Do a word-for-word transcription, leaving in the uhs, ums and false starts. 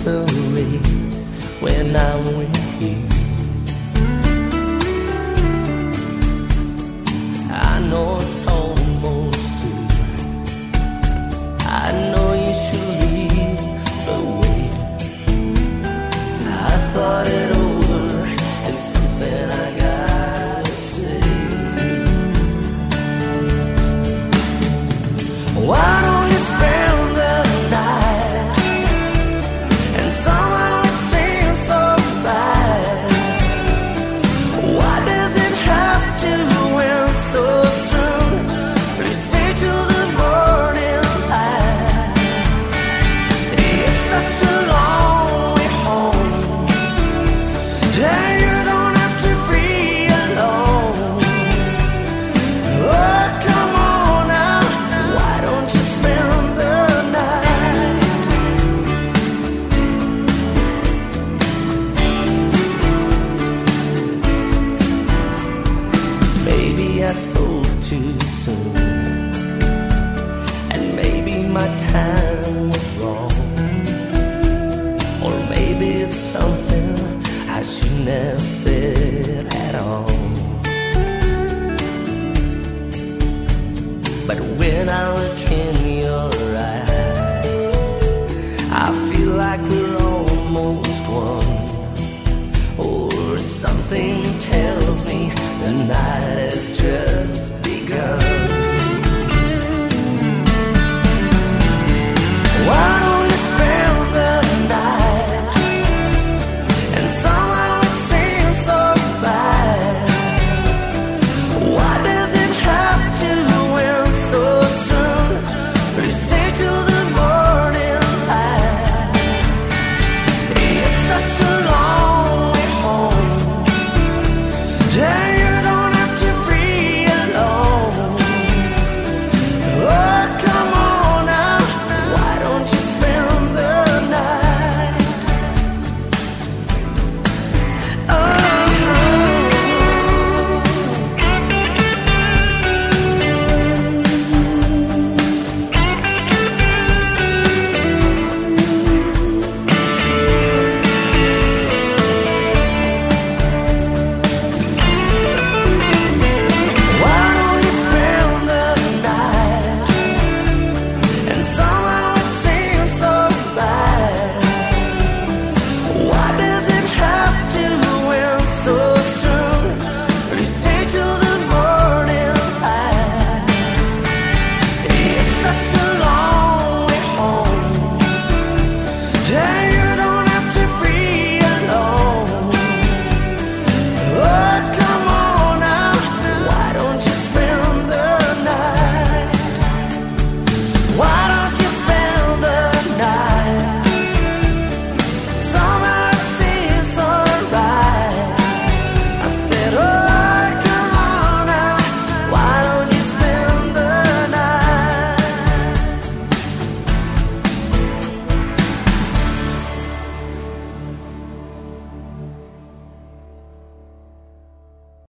easily when I'm with you. I know it's almost too late. I know you should leave, but wait. I thought it over, and something I gotta say. Why don't you spend the night? And somehow it seems so right. Why does it have to end so soon? Please stay till the morning light. It's such a long way home, and you don't have to be alone. Oh, come on now, why don't you spend the night? Maybe I spoke too soon, and maybe my time was wrong, or maybe it's something I shouldn't have said at all. But when I look in your eyes, I feel like we're almost one, or something tells me the night